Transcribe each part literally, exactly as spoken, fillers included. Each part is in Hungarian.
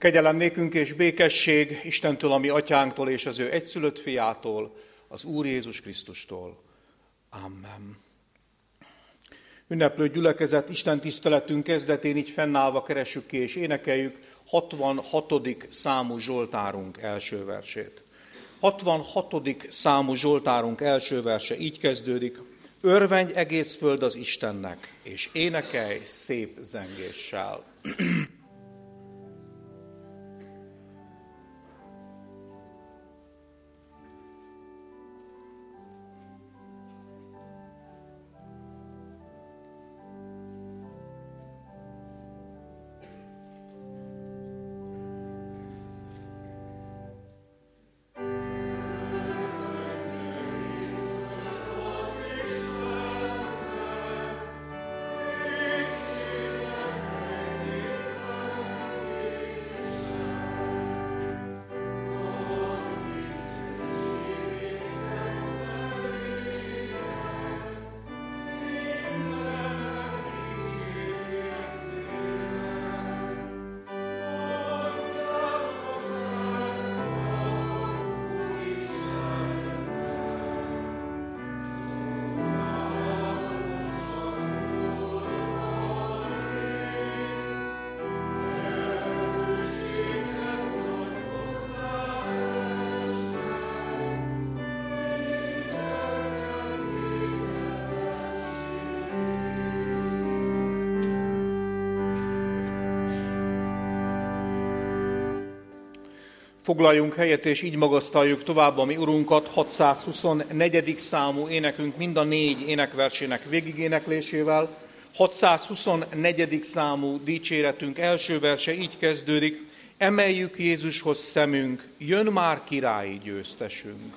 Kegyelem nékünk és békesség Istentől, a mi atyánktól és az ő egyszülött fiától, az Úr Jézus Krisztustól. Amen. Ünneplő gyülekezet, Isten tiszteletünk kezdetén így fennállva keressük ki és énekeljük hatvanhatodik számú Zsoltárunk első versét. hatvanhatodik számú Zsoltárunk első verse így kezdődik: Örvendj egész föld az Istennek, és énekelj szép zengéssel. Foglaljunk helyet, és így magasztaljuk tovább a mi Urunkat hatszázhuszonnegyedik számú énekünk mind a négy énekversének végigéneklésével. hatszázhuszonnegyedik számú dicséretünk első verse így kezdődik: Emeljük Jézushoz szemünk, jön már királyi győztesünk.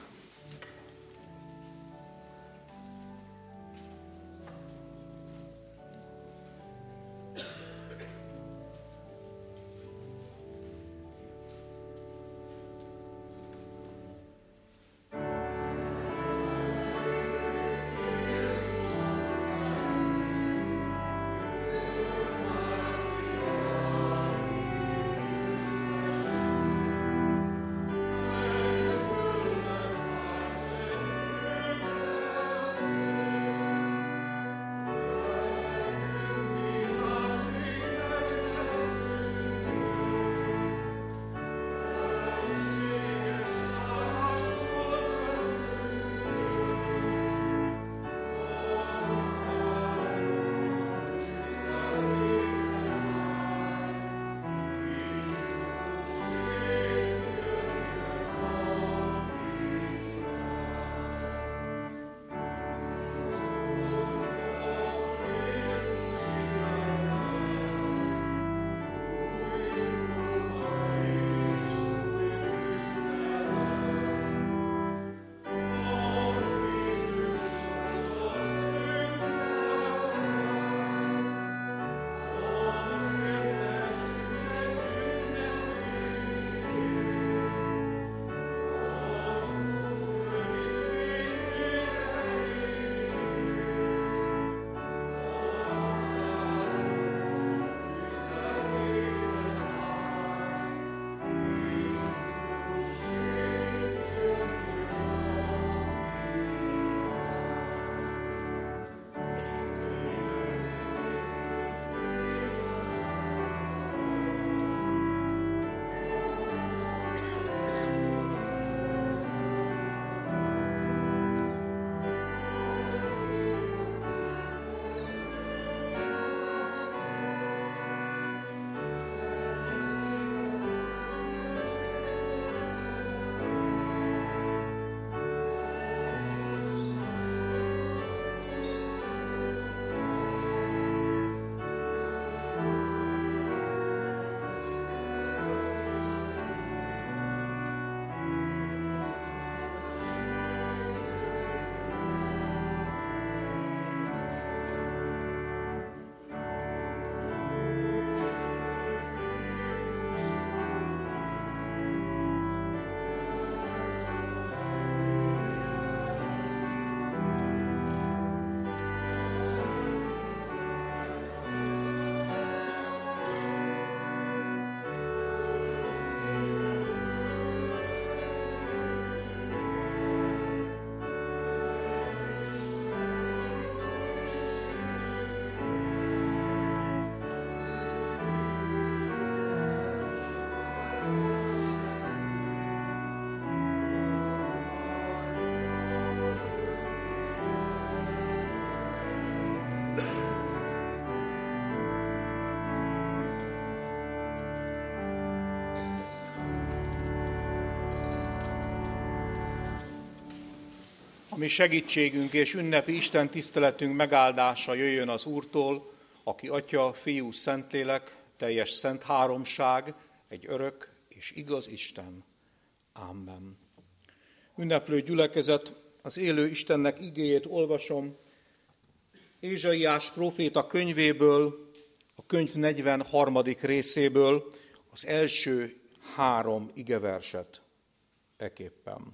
A mi segítségünk és ünnepi Isten tiszteletünk megáldása jöjjön az Úrtól, aki Atya, Fiú, Szentlélek, teljes szent háromság, egy örök és igaz Isten. Amen. Ünneplő gyülekezet, az élő Istennek igéjét olvasom, Ézsaiás próféta könyvéből, a könyv negyvenharmadik részéből, az első három igeverset eképpen.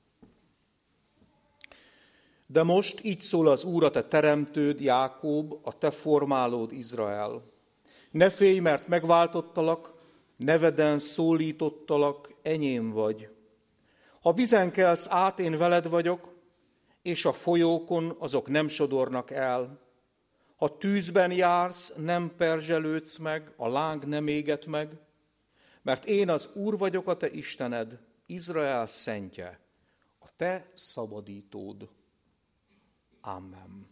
De most így szól az Úr, a te teremtőd, Jákob, a te formálód, Izrael. Ne félj, mert megváltottalak, neveden szólítottalak, enyém vagy. Ha vizen kelsz át, én veled vagyok, és a folyókon azok nem sodornak el. Ha tűzben jársz, nem perzselődsz meg, a láng nem éget meg, mert én az Úr vagyok, a te Istened, Izrael szentje, a te szabadítód. Amen.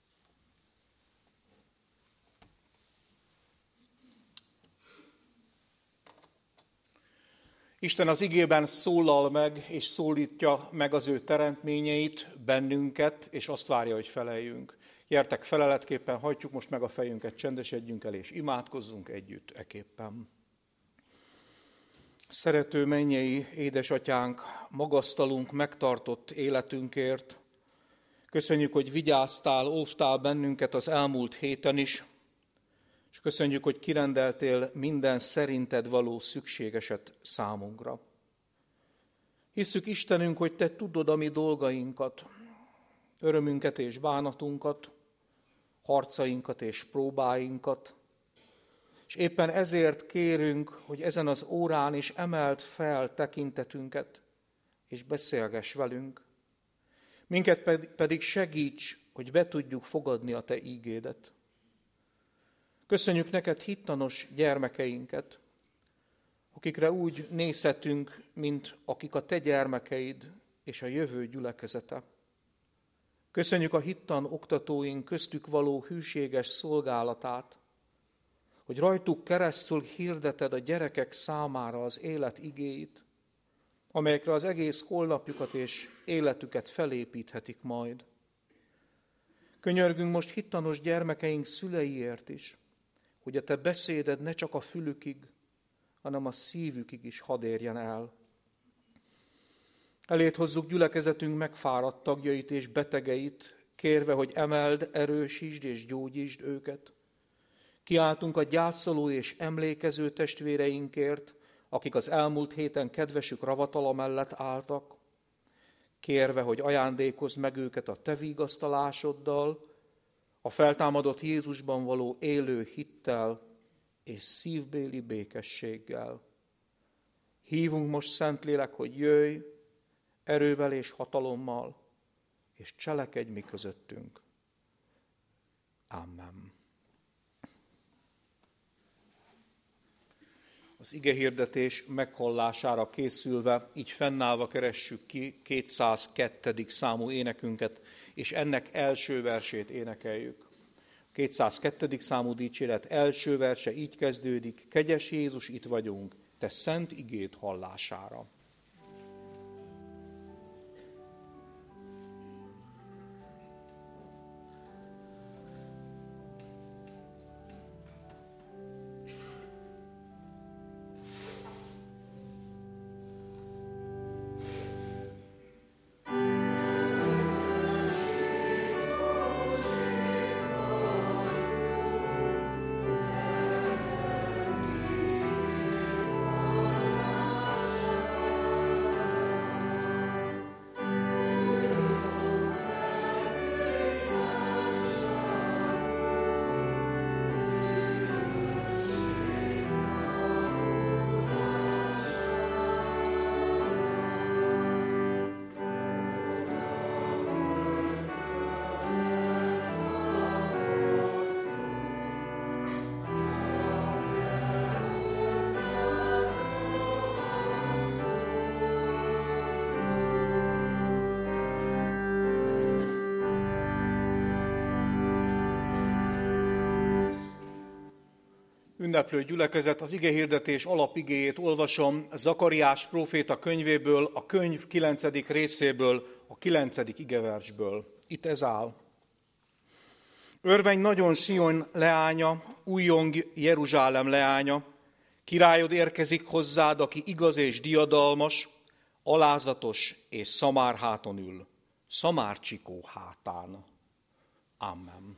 Isten az igében szólal meg, és szólítja meg az ő teremtményeit, bennünket, és azt várja, hogy feleljünk. Gyertek, feleletképpen hajtsuk most meg a fejünket, csendesedjünk el, és imádkozzunk együtt eképpen. Szerető mennyei édesatyánk, magasztalunk megtartott életünkért. Köszönjük, hogy vigyáztál, óvtál bennünket az elmúlt héten is, és köszönjük, hogy kirendeltél minden szerinted való szükségeset számunkra. Hisszük, Istenünk, hogy te tudod a mi dolgainkat, örömünket és bánatunkat, harcainkat és próbáinkat, és éppen ezért kérünk, hogy ezen az órán is emeld fel tekintetünket, és beszélgess velünk. Minket pedig segíts, hogy be tudjuk fogadni a te ígédet. Köszönjük neked hittanos gyermekeinket, akikre úgy nézhetünk, mint akik a te gyermekeid és a jövő gyülekezete. Köszönjük a hittan oktatóink köztük való hűséges szolgálatát, hogy rajtuk keresztül hirdeted a gyerekek számára az élet igéit, amelyekre az egész holnapjukat és életüket felépíthetik majd. Könyörgünk most hittanos gyermekeink szüleiért is, hogy a te beszéded ne csak a fülükig, hanem a szívükig is hadd érjen el. Eléd hozzuk gyülekezetünk megfáradt tagjait és betegeit, kérve, hogy emeld, erősítsd és gyógyítsd őket. Kiáltunk a gyászoló és emlékező testvéreinkért, akik az elmúlt héten kedvesük ravatala mellett álltak, kérve, hogy ajándékozd meg őket a te vigasztalásoddal, a feltámadott Jézusban való élő hittel és szívbéli békességgel. Hívunk most, Szentlélek, hogy jöjj erővel és hatalommal, és cselekedj mi közöttünk. Amen. Az igehirdetés meghallására készülve, így fennállva keressük ki kétszázkettő. számú énekünket, és ennek első versét énekeljük. kétszázkettő. számú dicséret első verse így kezdődik: Kegyes Jézus, itt vagyunk, te szent igéd hallására. Ünneplő gyülekezet, az igehirdetés alapigéjét olvasom Zakariás próféta könyvéből, a könyv kilencedik részéből, a a kilencedik igeversből. Itt ez áll. Örvenj nagyon Sion leánya, újjong Jeruzsálem leánya, királyod érkezik hozzád, aki igaz és diadalmas, alázatos és szamár háton ül, szamárcsikó hátán. Amen.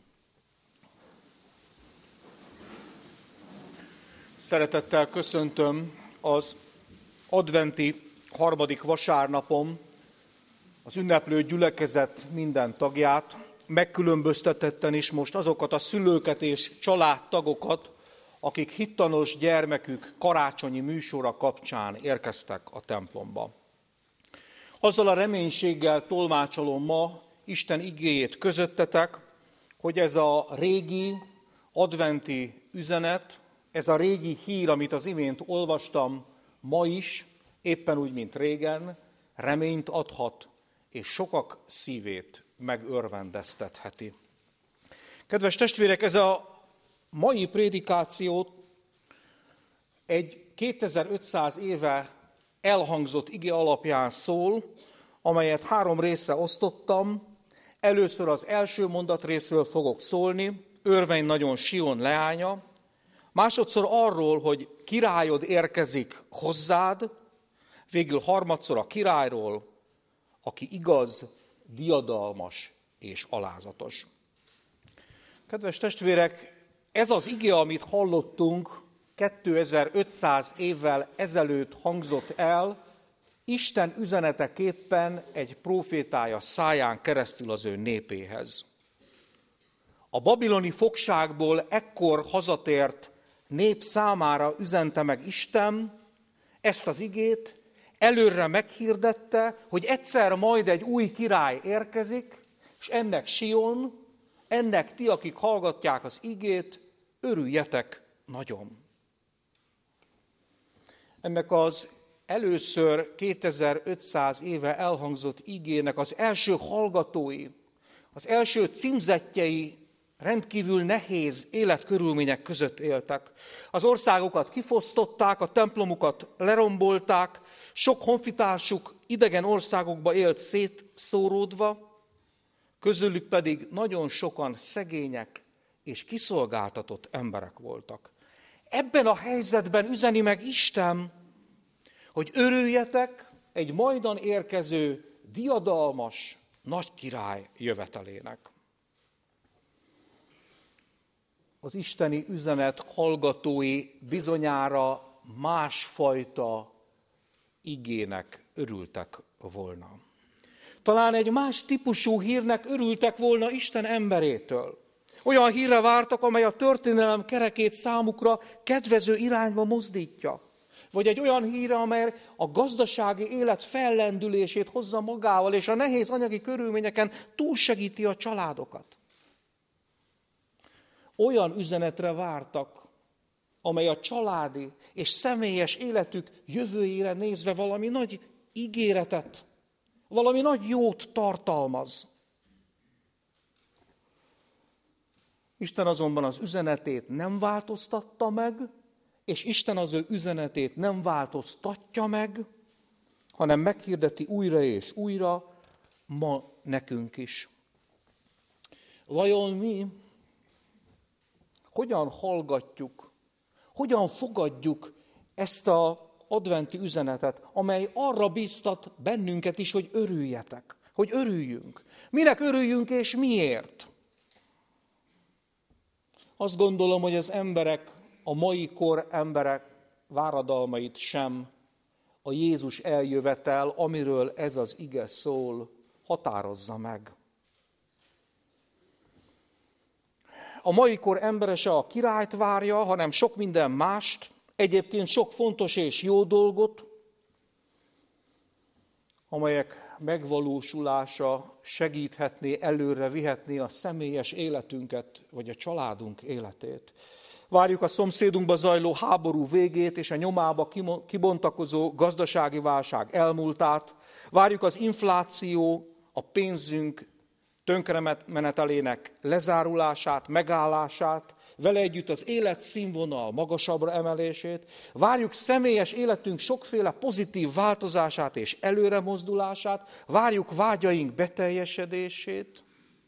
Szeretettel köszöntöm az adventi harmadik vasárnapon az ünneplő gyülekezet minden tagját, megkülönböztetetten is most azokat a szülőket és családtagokat, akik hittanos gyermekük karácsonyi műsora kapcsán érkeztek a templomba. Azzal a reménységgel tolmácsolom ma Isten igéjét közöttetek, hogy ez a régi adventi üzenet, ez a régi hír, amit az imént olvastam, ma is, éppen úgy, mint régen, reményt adhat, és sokak szívét megörvendeztetheti. Kedves testvérek, ez a mai prédikáció egy kétezer-ötszáz éve elhangzott ige alapján szól, amelyet három részre osztottam. Először az első mondatrészről fogok szólni, örvenj nagyon Sion leánya, másodszor arról, hogy királyod érkezik hozzád, végül harmadszor a királyról, aki igaz, diadalmas és alázatos. Kedves testvérek, ez az ige, amit hallottunk, kétezer-ötszáz évvel ezelőtt hangzott el, Isten üzeneteképpen egy prófétája száján keresztül az ő népéhez. A babiloni fogságból ekkor hazatért nép számára üzente meg Isten ezt az igét, előre meghirdette, hogy egyszer majd egy új király érkezik, és ennek Sion, ennek ti, akik hallgatják az igét, örüljetek nagyon. Ennek az először kétezer-ötszáz éve elhangzott igének az első hallgatói, az első címzettjei rendkívül nehéz életkörülmények között éltek. Az országokat kifosztották, a templomukat lerombolták, sok honfitársuk idegen országokba élt szétszóródva, közülük pedig nagyon sokan szegények és kiszolgáltatott emberek voltak. Ebben a helyzetben üzeni meg Isten, hogy örüljetek egy majdan érkező, diadalmas, nagy király jövetelének. Az isteni üzenet hallgatói bizonyára másfajta igének örültek volna. Talán egy más típusú hírnek örültek volna Isten emberétől. Olyan hírre vártak, amely a történelem kerekét számukra kedvező irányba mozdítja. Vagy egy olyan hírre, amely a gazdasági élet fellendülését hozza magával, és a nehéz anyagi körülményeken túlsegíti a családokat. Olyan üzenetre vártak, amely a családi és személyes életük jövőjére nézve valami nagy ígéretet, valami nagy jót tartalmaz. Isten azonban az üzenetét nem változtatta meg, és Isten az ő üzenetét nem változtatja meg, hanem meghirdeti újra és újra, ma nekünk is. Vajon mi hogyan hallgatjuk, hogyan fogadjuk ezt az adventi üzenetet, amely arra bíztat bennünket is, hogy örüljetek, hogy örüljünk. Minek örüljünk és miért? Azt gondolom, hogy az emberek, a mai kor emberek váradalmait sem a Jézus eljövetel, amiről ez az ige szól, határozza meg. A mai kor embere se a királyt várja, hanem sok minden mást, egyébként sok fontos és jó dolgot, amelyek megvalósulása segíthetné, előre vihetné a személyes életünket, vagy a családunk életét. Várjuk a szomszédunkba zajló háború végét és a nyomába kibontakozó gazdasági válság elmúltát. Várjuk az infláció, a pénzünk tönkremenetelének lezárulását, megállását, vele együtt az életszínvonal magasabbra emelését, várjuk személyes életünk sokféle pozitív változását és előremozdulását, várjuk vágyaink beteljesedését,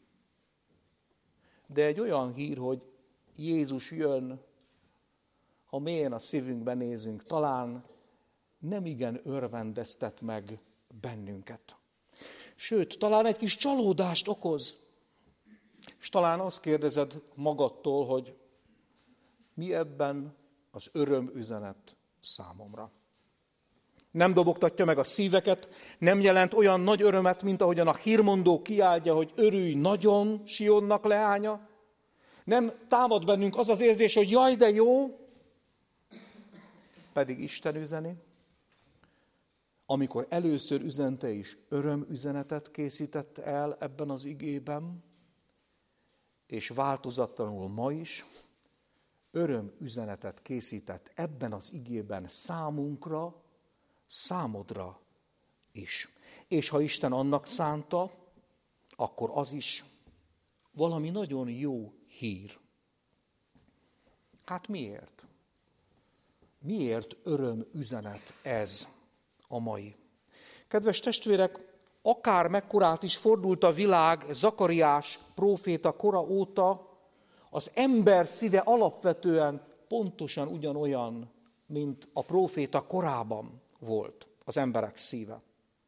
de egy olyan hír, hogy Jézus jön, ha mélyen a szívünkbe nézünk, talán nem igen örvendeztet meg bennünket. Sőt, talán egy kis csalódást okoz. És talán azt kérdezed magadtól, hogy mi ebben az örömüzenet számomra. Nem dobogtatja meg a szíveket, nem jelent olyan nagy örömet, mint ahogyan a hírmondó kiáltja, hogy örülj nagyon, Sionnak leánya. Nem támad bennünk az az érzés, hogy jaj, de jó, pedig Isten üzeni. Amikor először üzente is örömüzenetet készített el ebben az igében, és változatlanul ma is örömüzenetet készített ebben az igében számunkra, számodra is. És ha Isten annak szánta, akkor az is valami nagyon jó hír. Hát miért? Miért örömüzenet ez a mai? Kedves testvérek, akár mekkorát is fordult a világ Zakariás próféta kora óta, az ember szíve alapvetően pontosan ugyanolyan, mint a próféta korában volt az emberek szíve.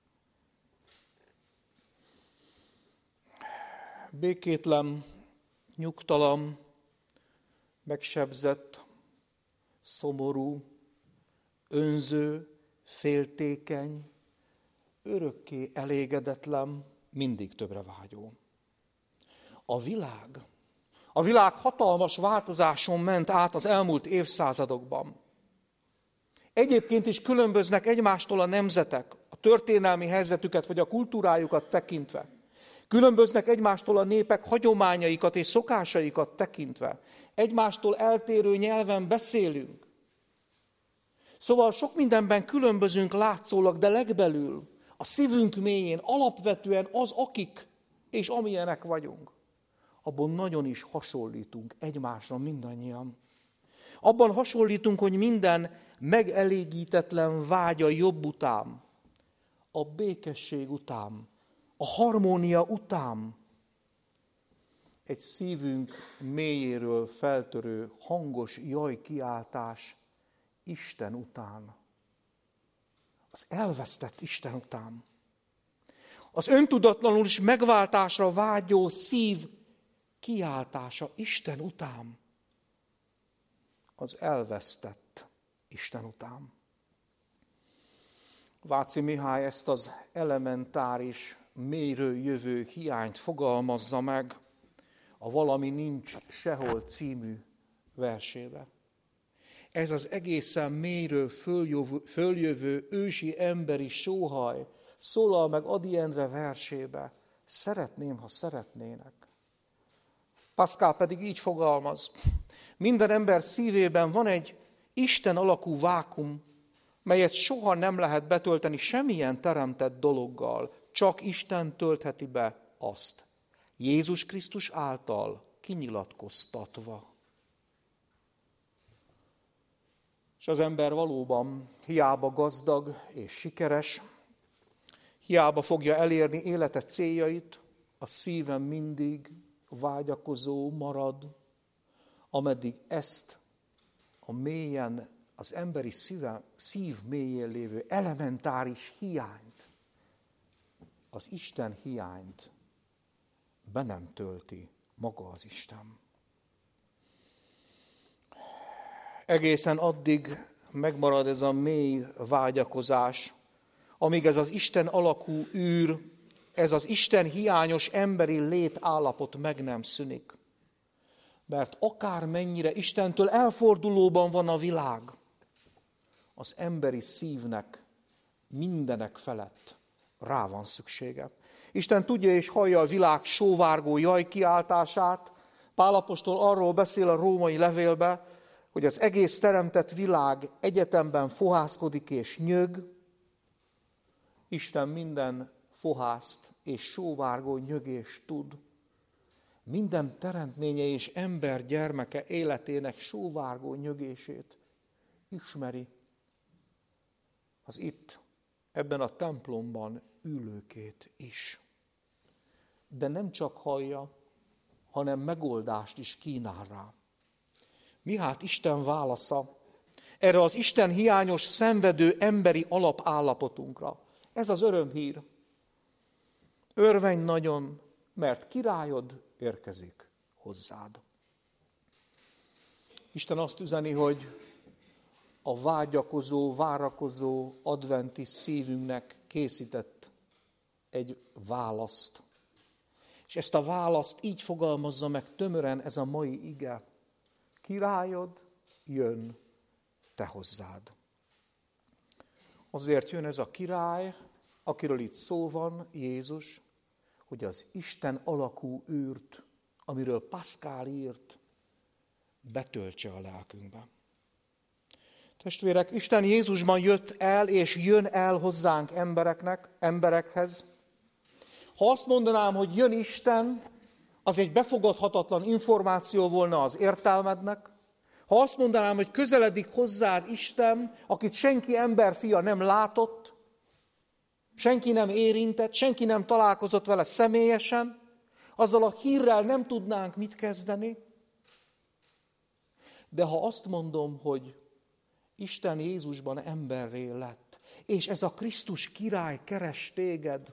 Békétlen, nyugtalan, megsebzett, szomorú, önző, féltékeny, örökké elégedetlen, mindig többre vágyó. A világ, a világ hatalmas változáson ment át az elmúlt évszázadokban. Egyébként is különböznek egymástól a nemzetek, a történelmi helyzetüket vagy a kultúrájukat tekintve. Különböznek egymástól a népek hagyományaikat és szokásaikat tekintve. Egymástól eltérő nyelven beszélünk. Szóval sok mindenben különbözünk látszólag, de legbelül, a szívünk mélyén alapvetően az, akik és amilyenek vagyunk. Abban nagyon is hasonlítunk egymásra mindannyian. Abban hasonlítunk, hogy minden megelégítetlen vágya jobb után, a békesség után, a harmónia után egy szívünk mélyéről feltörő hangos jajkiáltás Isten után. Az elvesztett Isten után. Az öntudatlanul is megváltásra vágyó szív kiáltása Isten után. Az elvesztett Isten után. Váci Mihály ezt az elementáris, mélyről jövő hiányt fogalmazza meg a Valami nincs sehol című versébe. Ez az egészen mélyről följövő, följövő ősi emberi sóhaj szólal meg Ady Endre versébe. Szeretném, ha szeretnének. Pascal pedig így fogalmaz. Minden ember szívében van egy Isten alakú vákum, melyet soha nem lehet betölteni semmilyen teremtett dologgal, csak Isten töltheti be azt. Jézus Krisztus által kinyilatkoztatva. És az ember valóban hiába gazdag és sikeres, hiába fogja elérni élete céljait, a szívem mindig vágyakozó marad, ameddig ezt a mélyen, az emberi szíve, szív mélyén lévő elementáris hiányt, az Isten hiányt be nem tölti maga az Isten. Egészen addig megmarad ez a mély vágyakozás, amíg ez az Isten alakú űr, ez az Isten hiányos emberi létállapot meg nem szűnik. Mert akármennyire Istentől elfordulóban van a világ, az emberi szívnek mindenek felett rá van szüksége. Isten tudja és hallja a világ sóvárgó jajkiáltását. Pál apostol arról beszél a római levélbe, hogy az egész teremtett világ egyetemben fohászkodik és nyög. Isten minden fohászt és sóvárgó nyögést tud. minden teremtménye és ember gyermeke életének sóvárgó nyögését ismeri az itt, ebben a templomban ülőkét is. De nem csak hallja, hanem megoldást is kínál rá. Mi hát Isten válasza erre az Isten hiányos, szenvedő emberi alapállapotunkra? Ez az örömhír. Örvenj nagyon, mert királyod érkezik hozzád. Isten azt üzeni, hogy a vágyakozó, várakozó, adventi szívünknek készített egy választ. És ezt a választ így fogalmazza meg tömören ez a mai ige. Királyod jön te hozzád. Azért jön ez a király, akiről itt szó van, Jézus, hogy az Isten alakú űrt, amiről Paszkál írt, betöltse a lelkünkbe. Testvérek, Isten Jézusban jött el, és jön el hozzánk embereknek, emberekhez. Ha azt mondanám, hogy jön Isten, az egy befogadhatatlan információ volna az értelmednek. Ha azt mondanám, hogy közeledik hozzád Isten, akit senki emberfia nem látott, senki nem érintett, senki nem találkozott vele személyesen, azzal a hírrel nem tudnánk mit kezdeni. De ha azt mondom, hogy Isten Jézusban emberré lett, és ez a Krisztus király keres téged,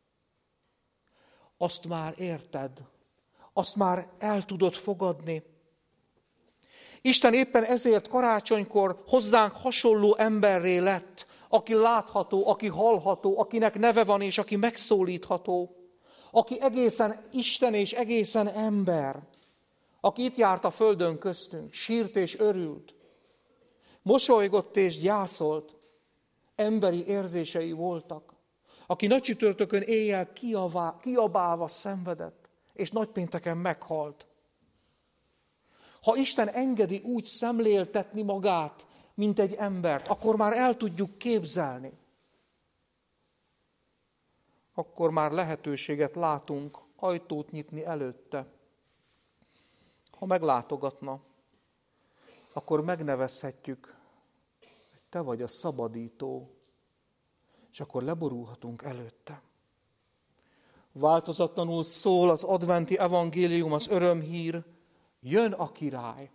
azt már érted, azt már el tudod fogadni. Isten éppen ezért karácsonykor hozzánk hasonló emberré lett, aki látható, aki hallható, akinek neve van és aki megszólítható, aki egészen Isten és egészen ember, aki itt járt a földön köztünk, sírt és örült, mosolygott és gyászolt, emberi érzései voltak, aki nagycsütörtökön éjjel kiavá, kiabálva szenvedett, és nagypénteken meghalt. Ha Isten engedi úgy szemléltetni magát, mint egy embert, akkor már el tudjuk képzelni. Akkor már lehetőséget látunk ajtót nyitni előtte. Ha meglátogatna, akkor megnevezhetjük, hogy te vagy a szabadító, és akkor leborulhatunk előtte. Változatlanul szól az adventi evangélium, az örömhír, jön a király.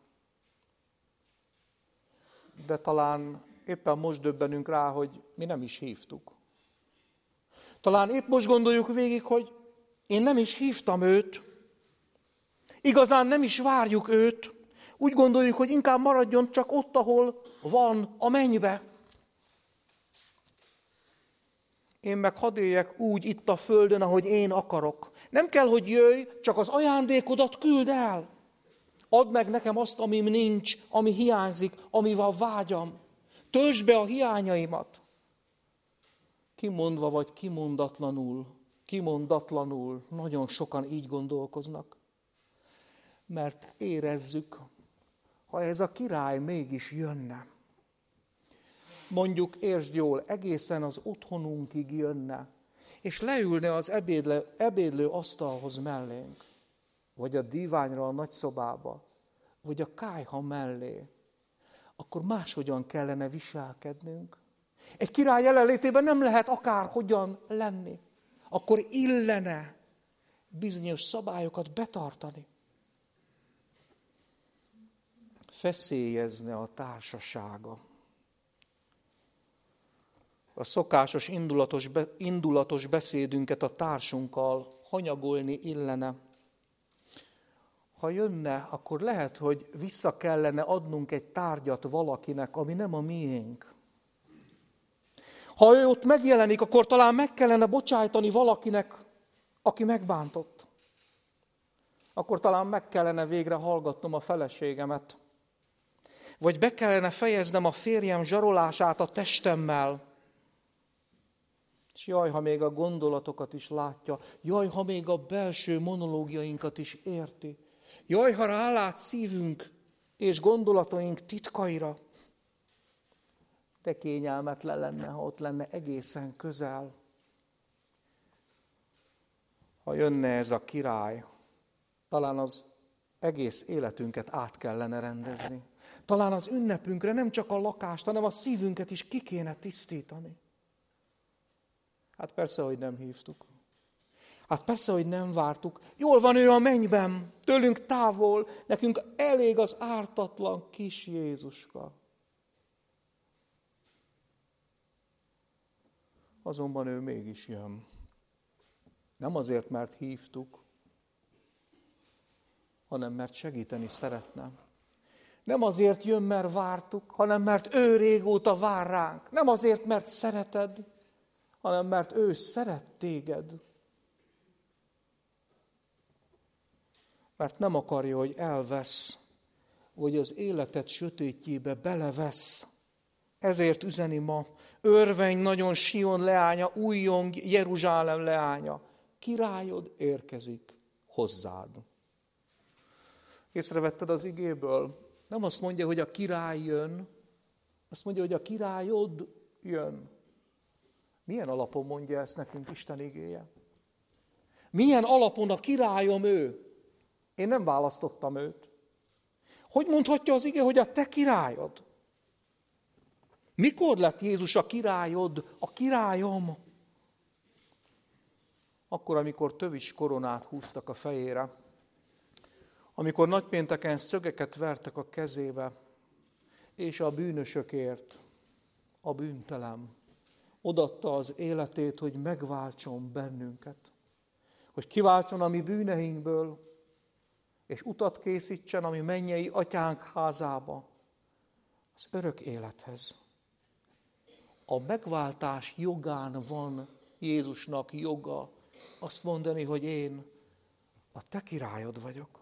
De talán éppen most döbbenünk rá, hogy mi nem is hívtuk. Talán épp most gondoljuk végig, hogy én nem is hívtam őt, igazán nem is várjuk őt, úgy gondoljuk, hogy inkább maradjon csak ott, ahol van, a mennybe. Én meg hadd éljek úgy itt a földön, ahogy én akarok. Nem kell, hogy jöjj, csak az ajándékodat küld el. Add meg nekem azt, amim nincs, ami hiányzik, amivel vágyam. Töltsd be a hiányaimat. Kimondva vagy kimondatlanul, kimondatlanul, nagyon sokan így gondolkoznak. Mert érezzük, ha ez a király mégis jönne. Mondjuk, értsd jól, egészen az otthonunkig jönne, és leülne az ebédlő, ebédlő asztalhoz mellénk, vagy a díványra a nagyszobába, vagy a kályha mellé, akkor máshogyan kellene viselkednünk. Egy király jelenlétében nem lehet akárhogyan lenni. Akkor illene bizonyos szabályokat betartani. Feszélyezne a társasága. A szokásos indulatos, be, indulatos beszédünket a társunkkal hanyagolni illene. Ha jönne, akkor lehet, hogy vissza kellene adnunk egy tárgyat valakinek, ami nem a miénk. Ha ő ott megjelenik, akkor talán meg kellene bocsájtani valakinek, aki megbántott. Akkor talán meg kellene végre hallgatnom a feleségemet. Vagy be kellene fejeznem a férjem zsarolását a testemmel. És jaj, ha még a gondolatokat is látja, jaj, ha még a belső monológiainkat is érti, jaj, ha rálát szívünk és gondolataink titkaira, de kényelmetlen lenne, ha ott lenne egészen közel. Ha jönne ez a király, Talán az egész életünket át kellene rendezni. Talán az ünnepünkre nem csak a lakást, hanem a szívünket is ki kéne tisztítani. Hát persze, hogy nem hívtuk. Hát persze, hogy nem vártuk. Jól van ő a mennyben, tőlünk távol, nekünk elég az ártatlan kis Jézuska. Azonban ő mégis jön. Nem azért, mert hívtuk, hanem mert segíteni szeretne. Nem azért jön, mert vártuk, hanem mert ő régóta vár ránk. Nem azért, mert szereted, hanem mert ő szeret téged. Mert nem akarja, hogy elvesz, vagy az életed sötétjébe belevesz. Ezért üzeni ma, örvenj nagyon Sion leánya, újjong Jeruzsálem leánya. Királyod érkezik hozzád. Észrevetted az igéből? Nem azt mondja, hogy a király jön, azt mondja, hogy a királyod jön. Milyen alapon mondja ezt nekünk Isten igéje? Milyen alapon a királyom ő? Én nem választottam őt. Hogy mondhatja az ige, hogy a te királyod? Mikor lett Jézus a királyod, a királyom? Akkor, amikor tövis koronát húztak a fejére, amikor nagypénteken szögeket vertek a kezébe, és a bűnösökért, a bűntelem odatta az életét, hogy megváltson bennünket, hogy kiváltson a mi bűneinkből, és utat készítsen a mi mennyei atyánk házába, az örök élethez. A megváltás jogán van Jézusnak joga azt mondani, hogy én a te királyod vagyok.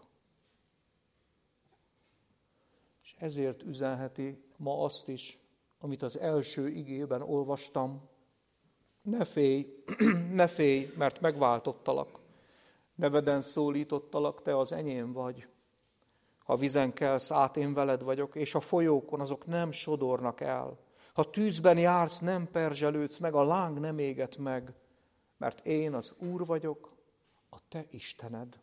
És ezért üzenheti ma azt is, amit az első igében olvastam. Ne félj, ne félj, mert megváltottalak. Neveden szólítottalak, te az enyém vagy. Ha vizen kelsz át, én veled vagyok, és a folyókon azok nem sodornak el. Ha tűzben jársz, nem perzselődsz meg, a láng nem éget meg, mert én az Úr vagyok, a te Istened.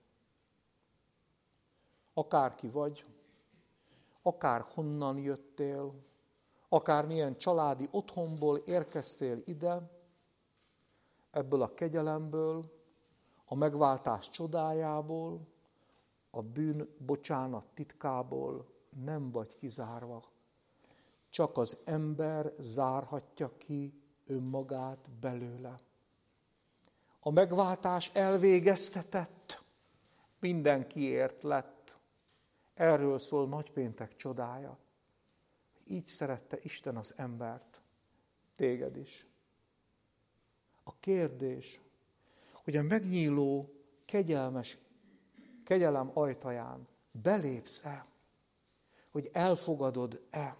Akárki vagy, akár honnan jöttél, akár milyen családi otthonból érkeztél ide, ebből a kegyelemből, a megváltás csodájából, a bűn bocsánat titkából nem vagy kizárva. Csak az ember zárhatja ki önmagát belőle. A megváltás elvégeztetett, mindenkiért lett. Erről szól nagypéntek csodája. Így szerette Isten az embert, téged is. A kérdés, hogy a megnyíló, kegyelmes, kegyelem ajtaján belépsz-e, hogy elfogadod-e.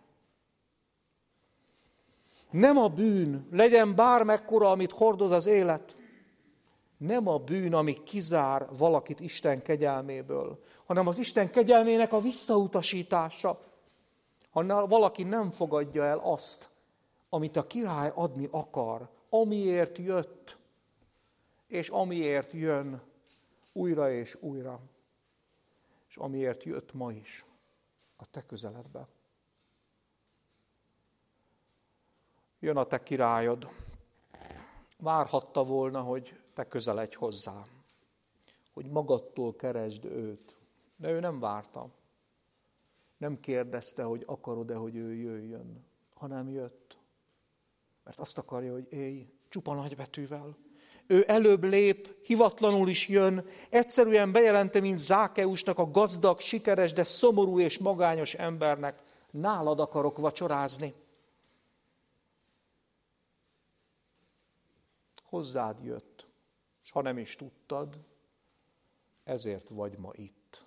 Nem a bűn, legyen bármekkora, amit hordoz az élet, nem a bűn, ami kizár valakit Isten kegyelméből, hanem az Isten kegyelmének a visszautasítása, ha valaki nem fogadja el azt, amit a király adni akar, amiért jött, és amiért jön újra és újra, és amiért jött ma is a te közeledbe. Jön a te királyod. Várhatta volna, hogy te közeledj hozzá, hogy magadtól keresd őt. De ő nem várta. Nem kérdezte, hogy akarod-e, hogy ő jöjjön, hanem jött. Mert azt akarja, hogy élj csupa nagybetűvel. Ő előbb lép, hivatlanul is jön, egyszerűen bejelenti, mint Zákeusnak, a gazdag, sikeres, de szomorú és magányos embernek, nálad akarok vacsorázni. Hozzád jött, s ha nem is tudtad, ezért vagy ma itt.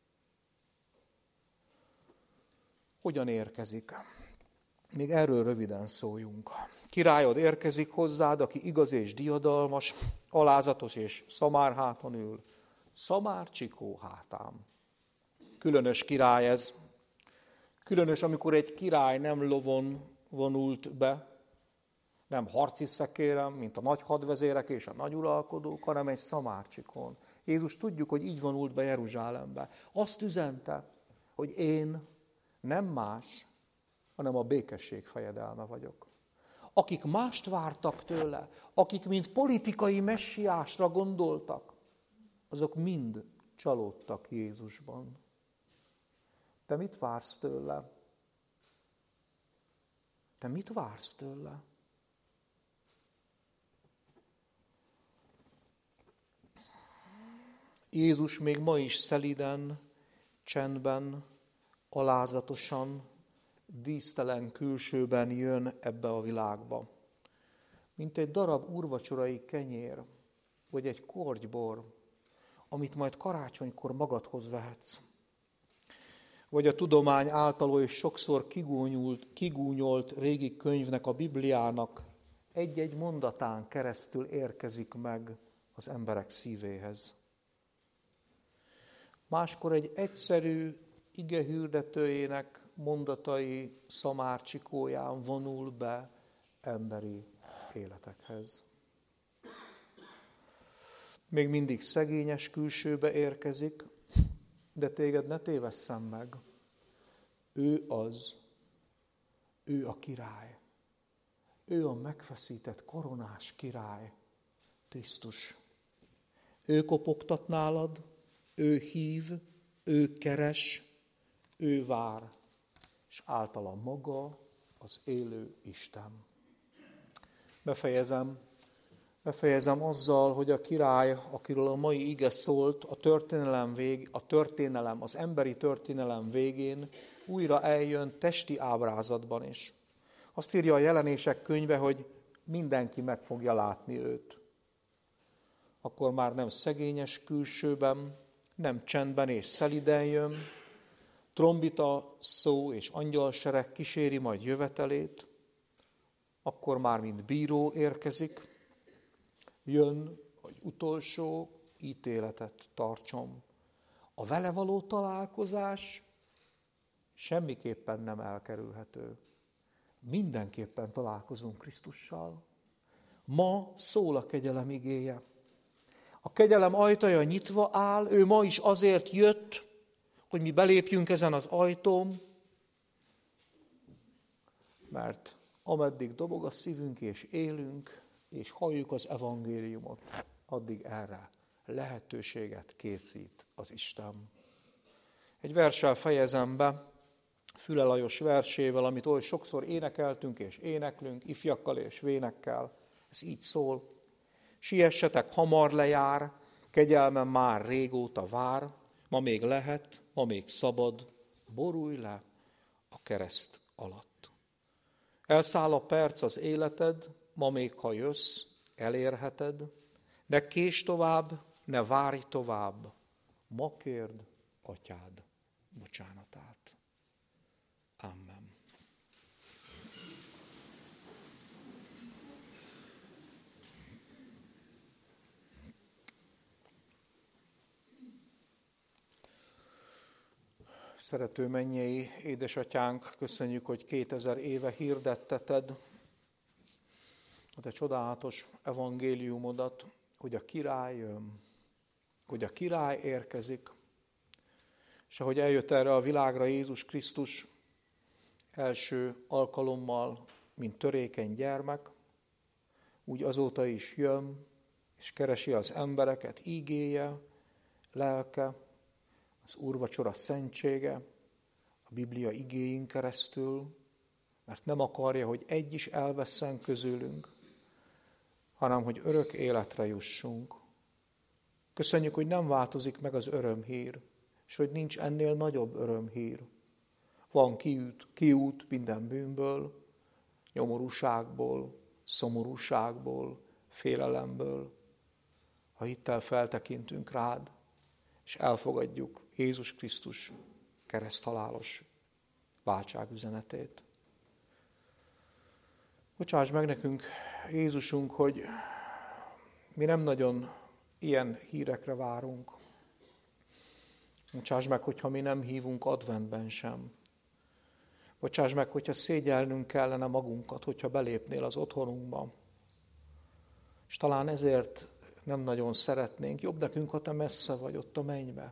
Hogyan érkezik? Még erről röviden szóljunk. Királyod érkezik hozzád, aki igaz és diadalmas, alázatos és szamárháton ül, szamárcsikó hátám. Különös király ez. Különös, amikor egy király nem lovon vonult be, nem harci szekérem, mint a nagy hadvezérek és a nagy uralkodók, hanem egy szamárcsikón. Jézus tudjuk, hogy így vonult be Jeruzsálembe. Azt üzente, hogy én nem más, hanem a békesség fejedelme vagyok. Akik mást vártak tőle, akik mint politikai messiásra gondoltak, azok mind csalódtak Jézusban. Te mit vársz tőle? Te mit vársz tőle? Jézus még ma is szeliden, csendben, alázatosan, dísztelen külsőben jön ebbe a világba. Mint egy darab úrvacsorai kenyér, vagy egy kortybor, amit majd karácsonykor magadhoz vehetsz. Vagy a tudomány által oly sokszor kigúnyult, kigúnyolt régi könyvnek, a Bibliának egy-egy mondatán keresztül érkezik meg az emberek szívéhez. Máskor egy egyszerű igehirdetőjének mondatai szamárcsikóján vonul be emberi életekhez. Még mindig szegényes külsőbe érkezik, de téged ne tévesszem meg. Ő az, ő a király. Ő a megfeszített koronás király, Krisztus. Ő kopogtat nálad, ő hív, ő keres, ő vár, és általa maga az élő Isten. Befejezem. Befejezem azzal, hogy a király, akiről a mai ige szólt, a történelem, vég, a történelem, az emberi történelem végén újra eljön testi ábrázatban is. Azt írja a Jelenések könyve, hogy mindenki meg fogja látni őt. Akkor már nem szegényes külsőben, nem csendben és szeliden jön, trombita szó és angyalsereg kíséri majd jövetelét, akkor már mint bíró érkezik, jön, hogy utolsó ítéletet tartson. A vele való találkozás semmiképpen nem elkerülhető. Mindenképpen találkozunk Krisztussal. Ma szól a kegyelem igéje. A kegyelem ajtaja nyitva áll, ő ma is azért jött, hogy mi belépjünk ezen az ajtón, mert ameddig dobog a szívünk és élünk, és halljuk az evangéliumot, addig erre lehetőséget készít az Isten. Egy verssel fejezem be, Füle Lajos versével, amit oly sokszor énekeltünk és éneklünk, ifjakkal és vénekkel. Ez így szól. Siessetek, hamar lejár, kegyelmem már régóta vár, ma még lehet, ma még szabad, borulj le a kereszt alatt. Elszáll a perc az életed, ma még ha jössz, elérheted, ne késd tovább, ne várj tovább, ma kérd atyád bocsánatát. Amen. Szerető mennyei édesatyánk, köszönjük, hogy kétezer éve hirdetteted a te csodálatos evangéliumodat, hogy a király jön, hogy a király érkezik, és ahogy eljött erre a világra Jézus Krisztus első alkalommal, mint törékeny gyermek, úgy azóta is jön, és keresi az embereket ígéje, lelke, az úrvacsora szentsége, a Biblia igéin keresztül, mert nem akarja, hogy egy is elvesszen közülünk, hanem hogy örök életre jussunk. Köszönjük, hogy nem változik meg az örömhír, és hogy nincs ennél nagyobb örömhír. Van kiút, kiút minden bűnből, nyomorúságból, szomorúságból, félelemből. Ha hittel feltekintünk rád, és elfogadjuk Jézus Krisztus kereszthalálos váltságüzenetét. Bocsáss meg nekünk, Jézusunk, hogy mi nem nagyon ilyen hírekre várunk. Bocsáss meg, hogyha mi nem hívunk adventben sem. Bocsáss meg, hogyha szégyelnünk kellene magunkat, hogyha belépnél az otthonunkba. És talán ezért nem nagyon szeretnénk. Jobb nekünk, ha te messze vagy ott a mennybe.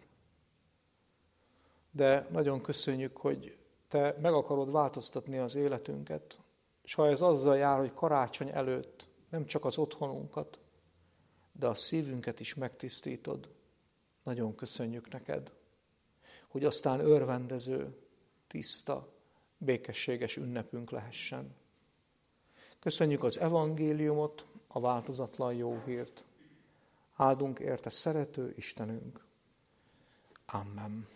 De nagyon köszönjük, hogy te meg akarod változtatni az életünket, és ha ez azzal jár, hogy karácsony előtt nem csak az otthonunkat, de a szívünket is megtisztítod, nagyon köszönjük neked, hogy aztán örvendező, tiszta, békességes ünnepünk lehessen. Köszönjük az evangéliumot, a változatlan jó hírt. Áldunk érte szerető Istenünk. Amen.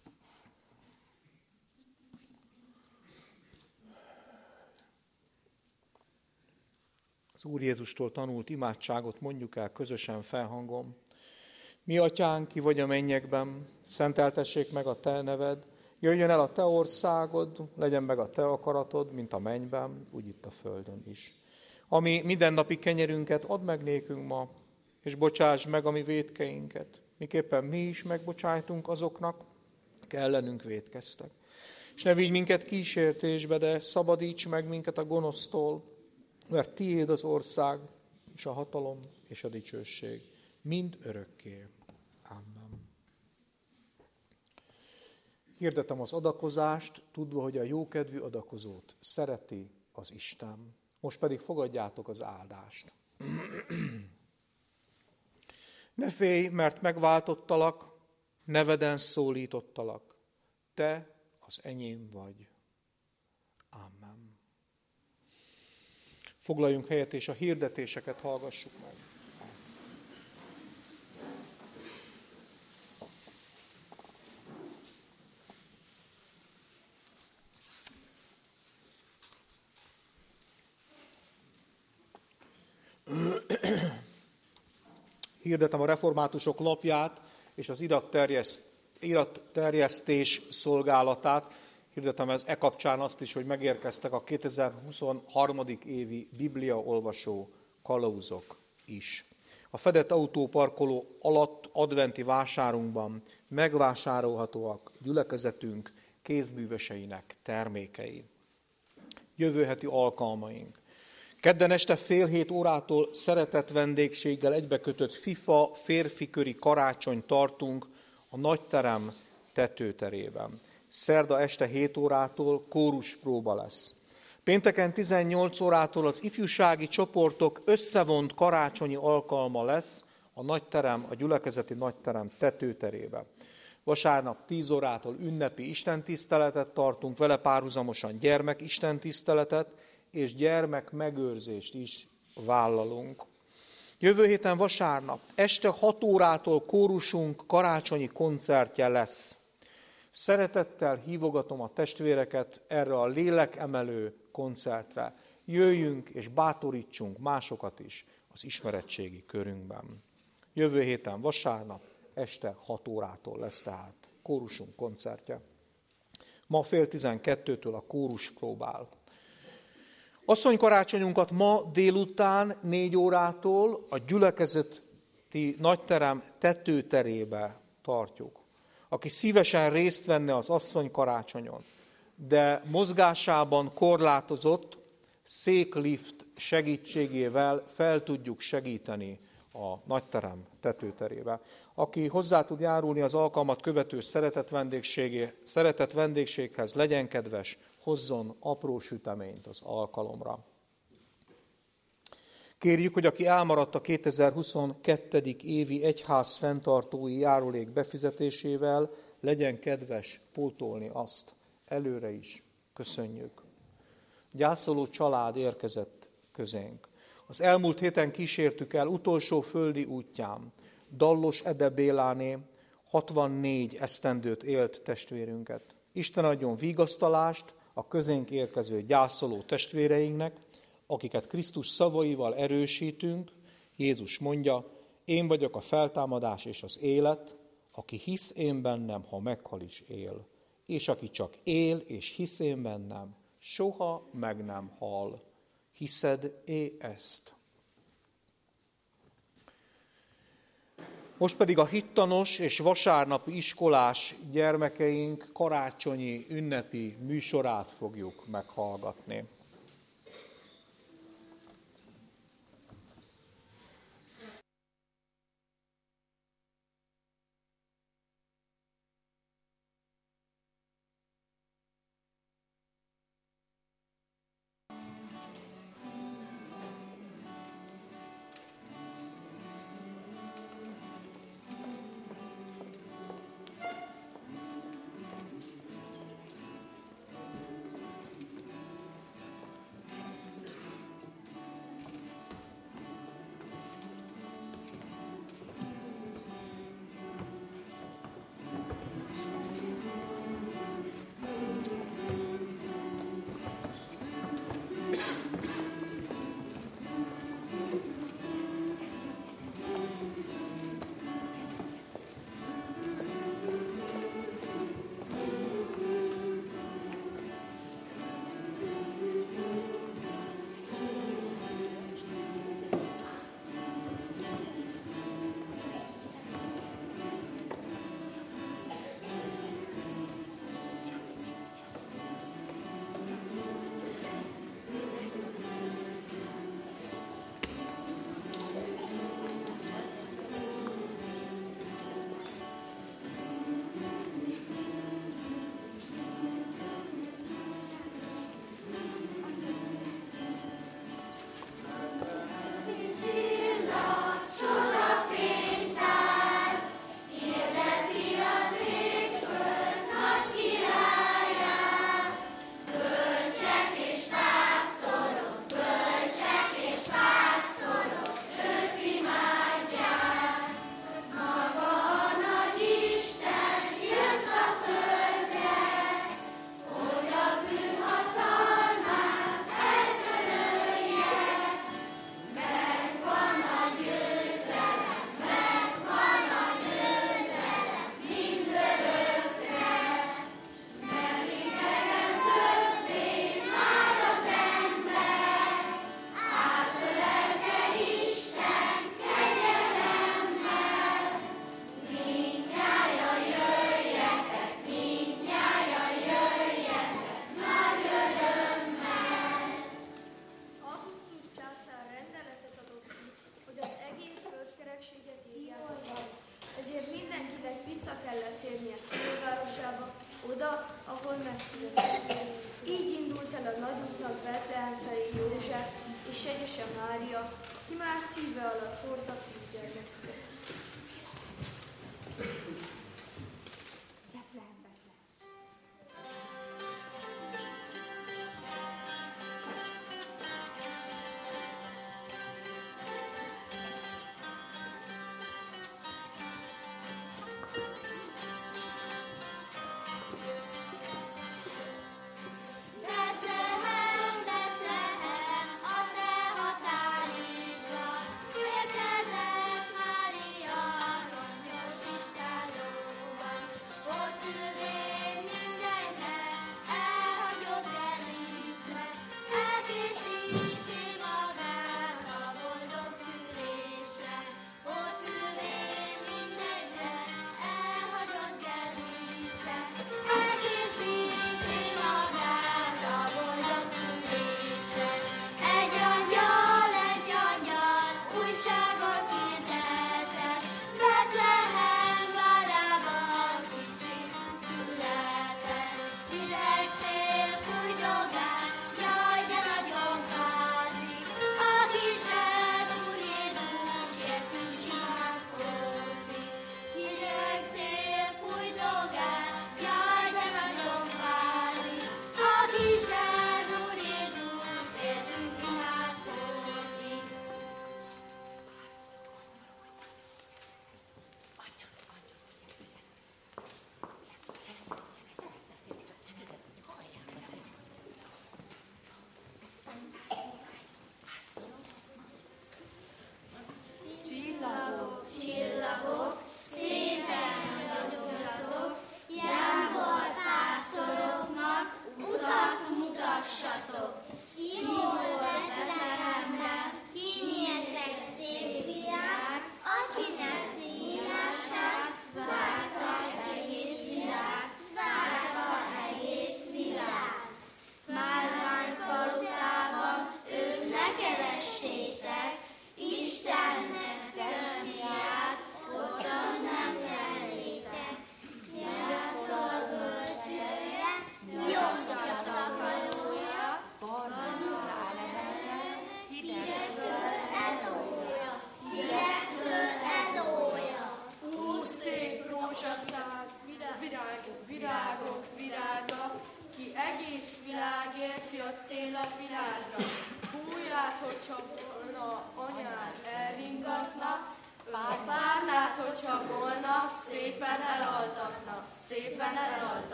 Az Úr Jézustól tanult imádságot mondjuk el közösen felhangom. Mi atyánk, ki vagy a mennyekben, szenteltessék meg a te neved, jöjjön el a te országod, legyen meg a te akaratod, mint a mennyben, úgy itt a földön is. Ami mindennapi kenyerünket add meg nékünk ma, és bocsáss meg a mi vétkeinket, miképpen mi is megbocsájtunk azoknak, akik ellenünk vétkeztek. És ne vigy minket kísértésbe, de szabadíts meg minket a gonosztól, mert tiéd az ország, és a hatalom, és a dicsőség, mind örökké. Amen. Hirdetem az adakozást, tudva, hogy a jókedvű adakozót szereti az Isten. Most pedig fogadjátok az áldást. Ne félj, mert megváltottalak, neveden szólítottalak. Te az enyém vagy. Amen. Foglaljunk helyet, és a hirdetéseket hallgassuk meg. Hirdetem a reformátusok lapját és az iratterjeszt, iratterjesztés szolgálatát. Hirdetem ez e kapcsán azt is, hogy megérkeztek a kétezer-huszonharmadik évi bibliaolvasó kalauzok is. A fedett autóparkoló alatt adventi vásárunkban megvásárolhatóak gyülekezetünk kézműveseinek termékei. Jövő heti alkalmaink. Kedden este fél hét órától szeretett vendégséggel egybekötött FIFA férfiköri karácsony tartunk a nagyterem tetőterében. Szerda este hét órától kóruspróba lesz. Pénteken tizennyolc órától az ifjúsági csoportok összevont karácsonyi alkalma lesz a nagyterem, a gyülekezeti nagyterem tetőterében. Vasárnap tíz órától ünnepi istentiszteletet tartunk, vele párhuzamosan gyermek istentiszteletet, és gyermek megőrzést is vállalunk. Jövő héten vasárnap este hat órától kórusunk karácsonyi koncertje lesz. Szeretettel hívogatom a testvéreket erre a lélekemelő koncertre. Jöjjünk és bátorítsunk másokat is az ismeretségi körünkben. Jövő héten vasárnap este hat órától lesz tehát kórusunk koncertje. Ma fél tizenkettőtől a kórus próbál. Asszonykarácsonyunkat ma délután négy órától a gyülekezeti nagyterem tetőterébe tartjuk. Aki szívesen részt venne az asszonykarácsonyon, de mozgásában korlátozott, széklift segítségével fel tudjuk segíteni a nagyterem tetőterébe. Aki hozzá tud járulni az alkalmat követő szeretett, szeretett vendégséghez, legyen kedves, hozzon apró süteményt az alkalomra. Kérjük, hogy aki elmaradt a kétezer-huszonkettő. évi egyház fenntartói járulék befizetésével, legyen kedves pótolni azt. Előre is köszönjük. Gyászoló család érkezett közénk. Az elmúlt héten kísértük el utolsó földi útján Dallos Ede Béláné hatvannégy esztendőt élt testvérünket. Isten adjon vigasztalást a közénk érkező gyászoló testvéreinknek, akiket Krisztus szavaival erősítünk. Jézus mondja, én vagyok a feltámadás és az élet, aki hisz én bennem, ha meghal is él. És aki csak él és hisz én bennem, soha meg nem hal. Hiszed-é ezt? Most pedig a hittanos és vasárnapi iskolás gyermekeink karácsonyi ünnepi műsorát fogjuk meghallgatni. oda, ahol megszületett. Így indult el a nagy útnak Betlehem felé József és egyese Mária, ki már szíve alatt hordta fiúgyermeküket.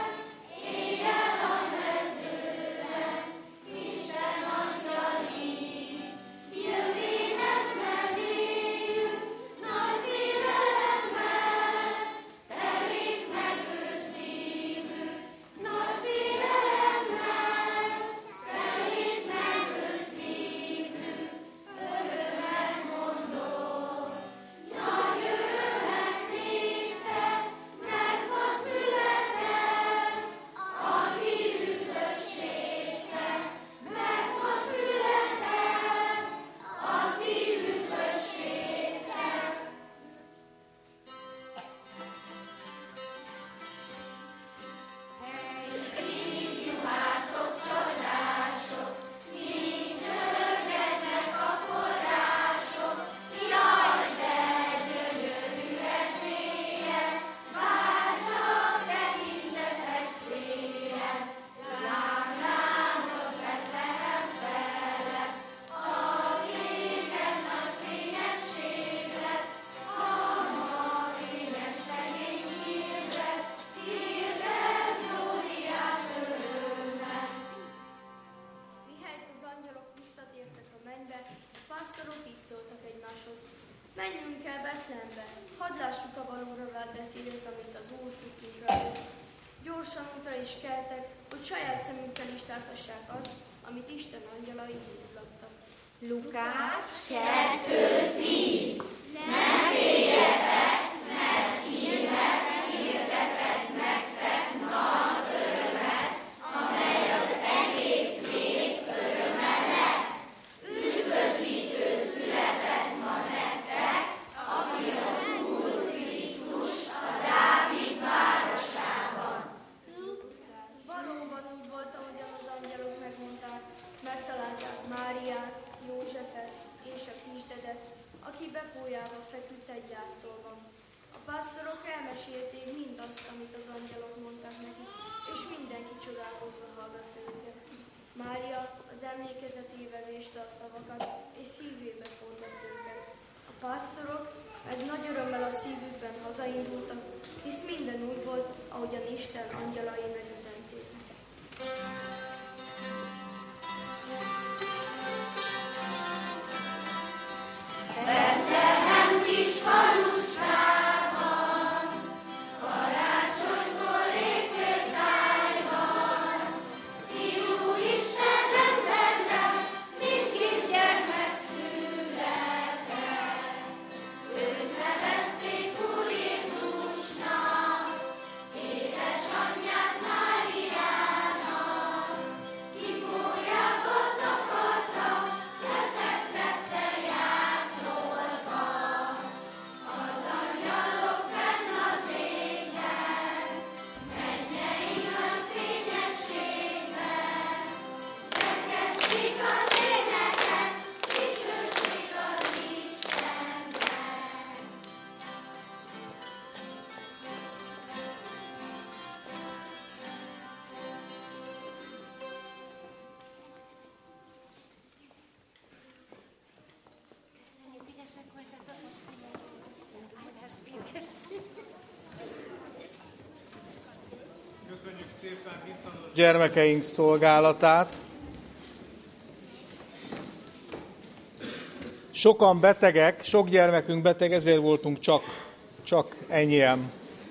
Isten angyali Menjünk el Betlehembe, hadd lássuk a valóra vált beszédet, amit az Úr tudtunk rá. Gyorsan útra is keltek, hogy saját szemükkel is láthassák azt, amit Isten angyalai hívlattak. Lukács kettő tíz. Ne féljetek, mert hírnek hirdetek nektek nagy örömet, amely az egész nép öröme lesz. Üdvözítő született ma nektek, aki az Úr Krisztus a Dávid városában. Valóban úgy volt, ahogyan az angyalok megmondták, megtalálták Máriát, Józsefet és a kisdedet, aki bepójába feküdt egy jászolban. A pásztorok elmesélték mindazt, amit az angyalok mondtak nekik, és mindenki csodálkozva hallgatta őket. Mária az emlékezetével véste a szavakat, és szívébe forgatta őket. A pásztorok meg nagy örömmel a szívükben hazaindultak, hisz minden úgy volt, ahogyan Isten angyalai megüzenték. Betlehem kis falucskában, karácsonykor éjféltájban, Fiú Isten ember lett, mint kisgyermek született. Őt nevezték Úr Jézusnak, édesanyját Máriának, ki pólyába takarta, lefektette jászolba. Az angyalok fenn az égen, mennyeiben fényességben, szengedik az éneket, dicsőség az Istennek. Köszönjük szépen hittanos gyermekeink szolgálatát. Sokan betegek, sok gyermekünk beteg, ezért voltunk csak, csak ennyien.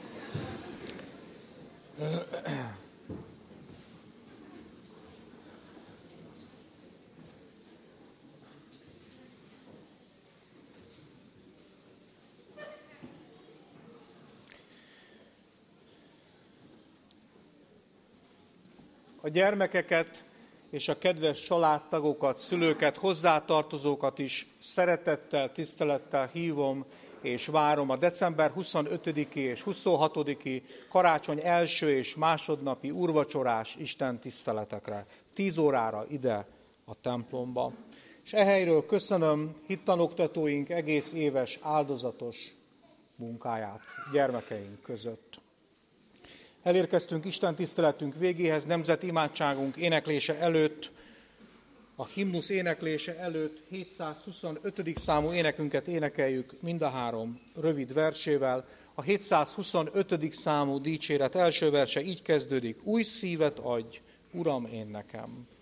A gyermekeket és a kedves családtagokat, szülőket, hozzátartozókat is szeretettel, tisztelettel hívom és várom a december huszonötödiki és huszonhatodiki karácsony első és másodnapi úrvacsorás Isten tiszteletekre, tíz órára ide a templomba. És e helyről köszönöm hittanoktatóink egész éves áldozatos munkáját gyermekeink között. Elérkeztünk Isten tiszteletünk végéhez, nemzeti imádságunk éneklése előtt, a himnusz éneklése előtt hétszázhuszonötödik számú énekünket énekeljük mind a három rövid versével. A hétszázhuszonötödik számú dicséret első verse így kezdődik: Új szívet adj, Uram, én nekem.